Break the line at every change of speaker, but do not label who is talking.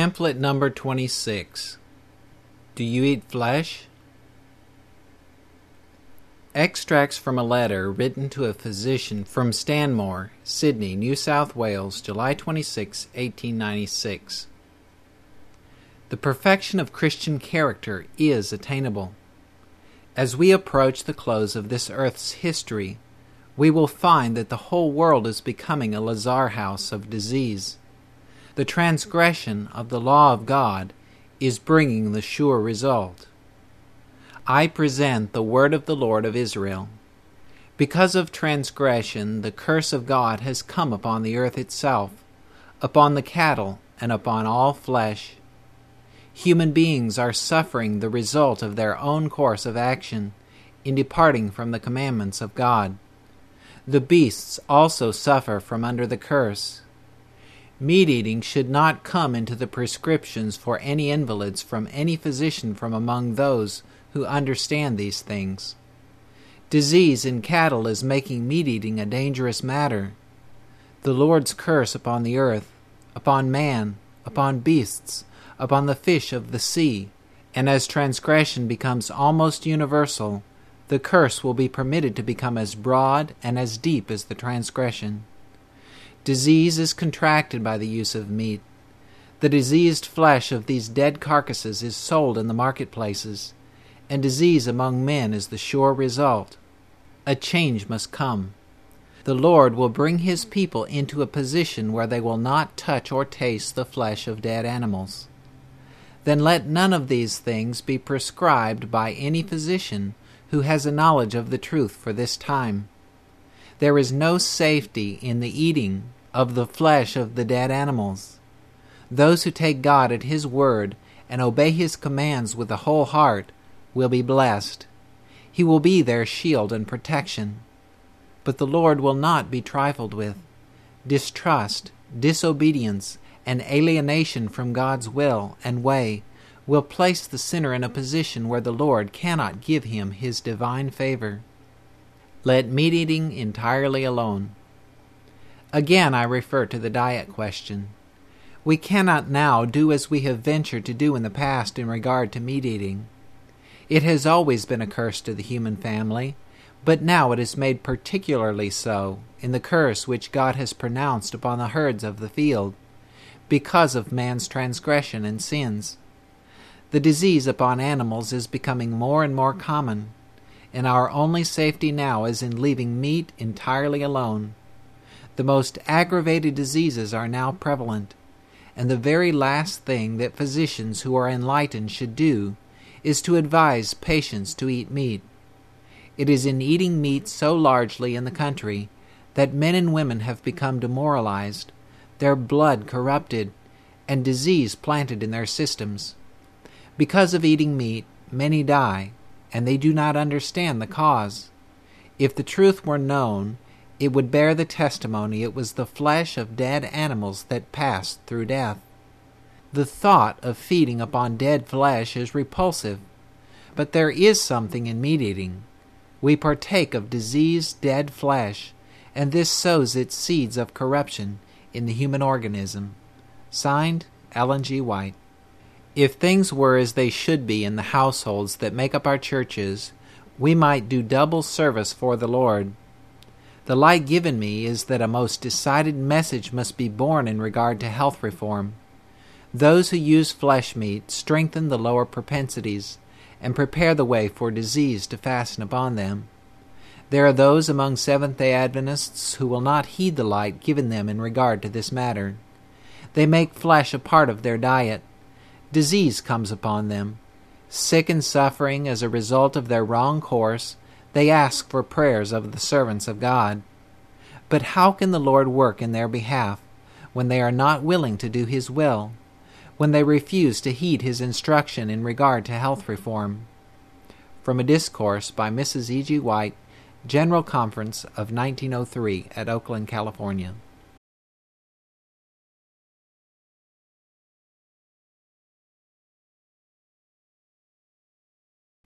Pamphlet number 26. Do you eat flesh? Extracts from a letter written to a physician from Stanmore, Sydney, New South Wales, July 26, 1896. The perfection of Christian character is attainable. As we approach the close of this earth's history, we will find that the whole world is becoming a lazar house of disease. The transgression of the law of God is bringing the sure result. I present the word of the Lord of Israel. Because of transgression, the curse of God has come upon the earth itself, upon the cattle, and upon all flesh. Human beings are suffering the result of their own course of action in departing from the commandments of God. The beasts also suffer from under the curse. Meat eating should not come into the prescriptions for any invalids from any physician from among those who understand these things. Disease in cattle is making meat eating a dangerous matter. The Lord's curse upon the earth, upon man, upon beasts, upon the fish of the sea, and as transgression becomes almost universal, the curse will be permitted to become as broad and as deep as the transgression. Disease is contracted by the use of meat. The diseased flesh of these dead carcasses is sold in the marketplaces, and disease among men is the sure result. A change must come. The Lord will bring His people into a position where they will not touch or taste the flesh of dead animals. Then let none of these things be prescribed by any physician who has a knowledge of the truth for this time. There is no safety in the eating of the flesh of the dead animals. Those who take God at His word and obey His commands with the whole heart will be blessed. He will be their shield and protection. But the Lord will not be trifled with. Distrust, disobedience, and alienation from God's will and way will place the sinner in a position where the Lord cannot give him His divine favor. Let meat eating entirely alone. Again I refer to the diet question. We cannot now do as we have ventured to do in the past in regard to meat eating. It has always been a curse to the human family, but now it is made particularly so in the curse which God has pronounced upon the herds of the field, because of man's transgression and sins. The disease upon animals is becoming more and more common, and our only safety now is in leaving meat entirely alone. The most aggravated diseases are now prevalent, and the very last thing that physicians who are enlightened should do is to advise patients to eat meat. It is in eating meat so largely in the country that men and women have become demoralized, their blood corrupted, and disease planted in their systems. Because of eating meat, many die, and they do not understand the cause. If the truth were known, it would bear the testimony it was the flesh of dead animals that passed through death. The thought of feeding upon dead flesh is repulsive, but there is something in meat eating. We partake of diseased dead flesh, and this sows its seeds of corruption in the human organism. Signed, Ellen G. White. If things were as they should be in the households that make up our churches, we might do double service for the Lord. The light given me is that a most decided message must be borne in regard to health reform. Those who use flesh meat strengthen the lower propensities and prepare the way for disease to fasten upon them. There are those among Seventh-day Adventists who will not heed the light given them in regard to this matter. They make flesh a part of their diet. Disease comes upon them. Sick and suffering as a result of their wrong course, they ask for prayers of the servants of God. But how can the Lord work in their behalf when they are not willing to do His will, when they refuse to heed His instruction in regard to health reform? From a discourse by Mrs. E. G. White, General Conference of 1903 at Oakland, California.